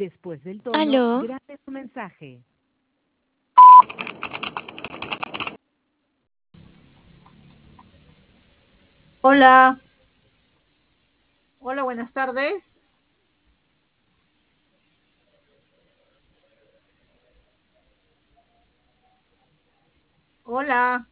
Después del tono, Aló, grabe su mensaje. Hola, hola, buenas tardes. Hola.